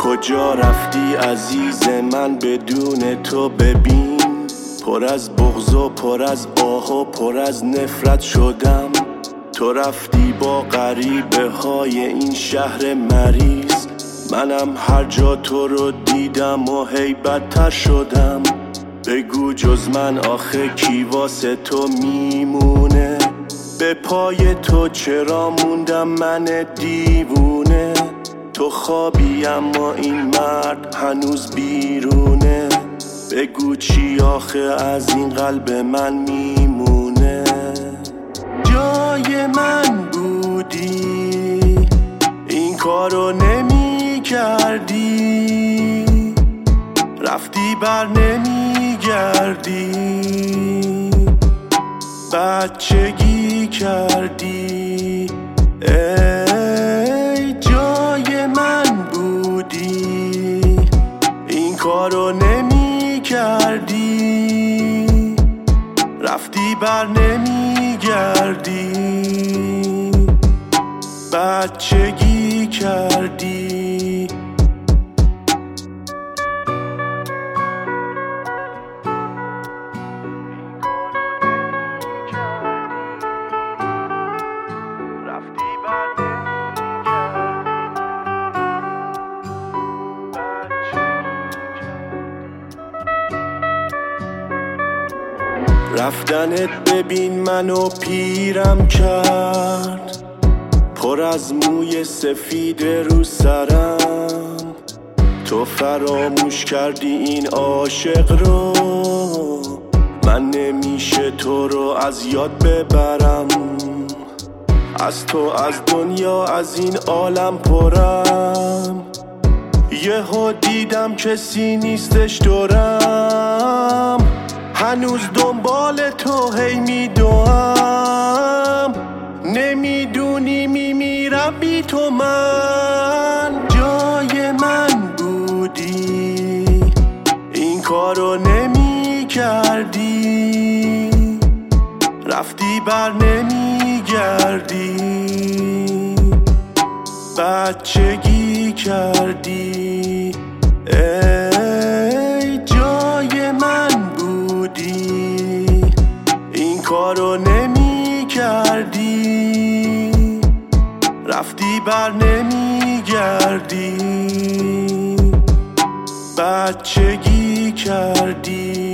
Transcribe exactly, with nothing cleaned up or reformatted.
کجا رفتی عزیز من بدون تو؟ ببین پر از بغض و پر از آه و پر از نفرت شدم. تو رفتی با غریبه های این شهر مریض، منم هر جا تو رو دیدم و هی بدتر شدم. بگو جز من آخه کی واسه تو میمونه؟ به پای تو چرا موندم من دیوونه؟ تو خوابی اما این مرد هنوز بیرونه. بگو چی آخه از این قلب من میمونه؟ جای من بودی این کارو نمی کردی، رفتی بر نمی گردی، بچگی کردی. ای جای من بودی این کارو نمی کردی، رفتی بر نمی گردی، بچگی کردی. رفتنت ببین منو پیرم کرد، پر از موی سفید رو سرم. تو فراموش کردی این عاشق رو، من نمیشه تو رو از یاد ببرم. از تو از دنیا از این عالم پرم، یهو دیدم کسی نیستش دورم. هنوز دنبال تو هی میدوام، نمیدونی میمیرم بی تو من. جای من بودی این کارو نمی کردی، رفتی بر نمی گردی، بچگی کردی. ای جای من بودی این کارو نمی کردی، رفتی بر نمی گردی، بچگی کردی.